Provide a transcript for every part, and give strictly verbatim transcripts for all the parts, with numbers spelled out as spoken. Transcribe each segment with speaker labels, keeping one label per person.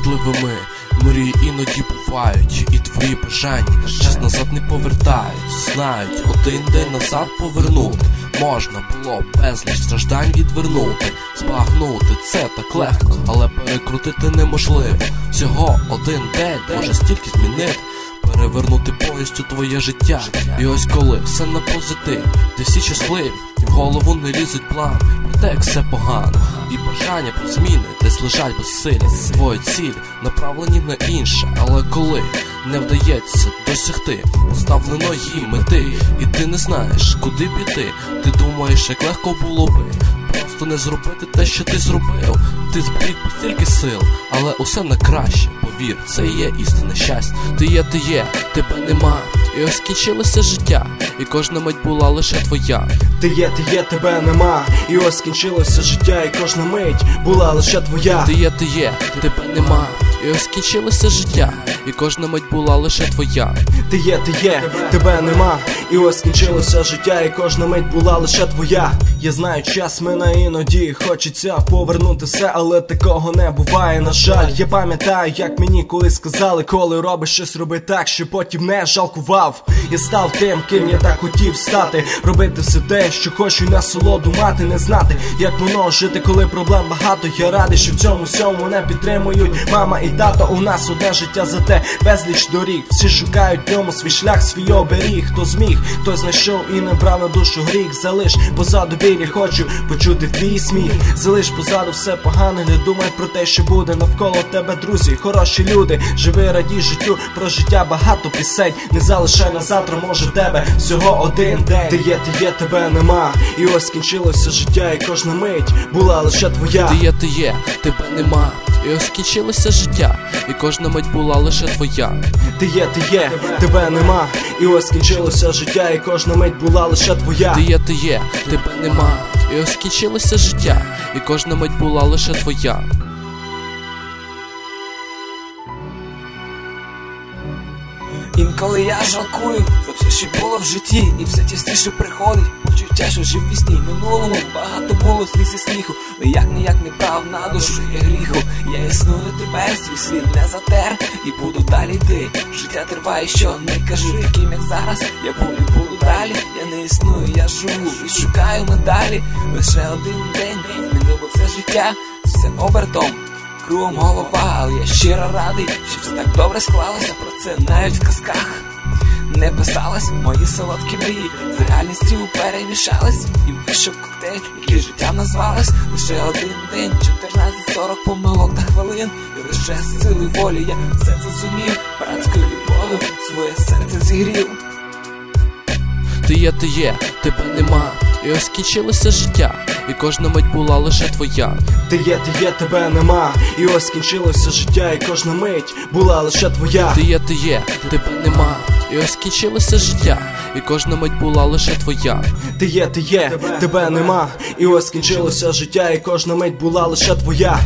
Speaker 1: можливими. Мрії іноді бувають, і твої бажання час назад не повертають. Знають, один день назад повернути можна було безліч страждань відвернути. Збагнути це так легко, але перекрутити неможливо. Всього один день може стільки змінити, перевернути повністю твоє життя. І ось коли все на позитив, де всі щасливі, і в голову не лізуть план про те, як все погано, і бажання про зміни десь лежать безсилі. Твої цілі направлені на інше, але коли не вдається досягти поставленої мети, і ти не знаєш, куди піти, ти думаєш, як легко було би просто не зробити те, що ти зробив. Ти зберіг стільки сил, але усе на краще. Повір, це і є істинне щастя. Ти є, ти є, тебе нема. І ось скінчилося життя, і кожна мить була лише твоя.
Speaker 2: Ти є, ти є, тебе нема. І ось скінчилося життя, і кожна мить була лише твоя.
Speaker 1: Ти є, ти є, тебе нема. І ось скінчилося життя, і кожна мить була лише твоя.
Speaker 2: Ти є, ти є, тебе нема. І ось скінчилося життя, і кожна мить була лише твоя. Я знаю, час минає іноді, хочеться повернути все, але такого не буває, на жаль. Я пам'ятаю, як мені колись сказали, коли робиш щось, роби так, щоб потім не жалкував. Я став тим, ким я так хотів стати, робити все те, що хочу, і насолоду мати, не знати, як воно жити, коли проблем багато. Я радий, що в цьому всьому мене підтримують мама і тато. У нас одне життя, зате безліч доріг. Всі шукають в ньому свій шлях, свій оберіг. Хто зміг, той знайшов і не брав на душу гріх. Залиш позаду біль, я хочу почути твій сміх. Залиш позаду все погане, не думай про те, що буде навколо тебе, друзі, хороші люди. Живи, радій життю, про життя багато пісень. Не залишай на завтра, може тебе всього один день. Ти є, ти є, тебе нема. І ось скінчилося життя, і кожна мить була лише твоя.
Speaker 1: Ти є, ти є, тебе нема. І ось скінчилося життя, і кожна мить була лише твоя.
Speaker 2: Ти є, ти є, тебе нема. І ось скінчилося життя, і кожна мить була лише твоя.
Speaker 1: Ти є, ти є, тебе нема. І ось скінчилося життя, і кожна мить була лише твоя.
Speaker 3: Інколи я жалкую за все, що було в житті, і все частіше приходить почуття, що жив в вісні. Минулому багато було сліз і сміху, але як ніяк не брав на душу я гріху. Я існую тепер, свій світ не затер, і буду далі йти. Життя триває, що не кажу, таким як зараз. Я був і буду далі, я не існую, я живу і шукаю медалі. Лише один день змінив все життя, все обертом, кругом голова, але я щиро радий, що все так добре склалося. Про це навіть в казках не писалось. Мої солодкі мрії з реальністю перемішались, і вийшов коктейль, який життям назвалось. Лише один день, чотирнадцять сорок помилок та хвилин, і лише з сили волі я все це зумів. Братською любов'ю своє серце зігрів.
Speaker 1: Ти є, ти є, тебе нема. І ось скінчилося життя, і кожна мить була лише твоя.
Speaker 2: Ти є, ти є, тебе нема. І ось скінчилося життя, і кожна мить була лише твоя.
Speaker 1: Ти є, ти є, тебе нема. І ось скінчилося життя, і кожна мить була лише твоя.
Speaker 2: Ти є, ти є, тебе нема. І ось скінчилося життя, і кожна мить була лише твоя.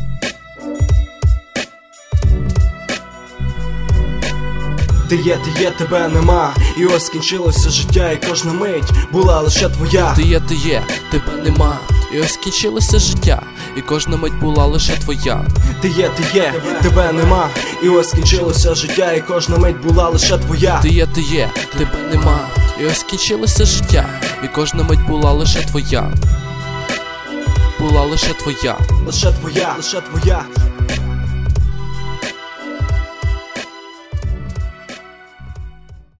Speaker 2: Ти є, ти є, тебе нема. І ось скінчилося життя, і кожна мить була лише твоя.
Speaker 1: Ти є, ти є, тебе нема. І ось скінчилося життя, і кожна мить була лише твоя.
Speaker 2: Ти є, ти є, тебе нема. І ось скінчилося життя, і кожна мить була лише твоя.
Speaker 1: Ти є, ти є, тебе нема. І ось скінчилося життя, і кожна мить була лише твоя. Була лише твоя.
Speaker 2: Лише твоя, лише твоя.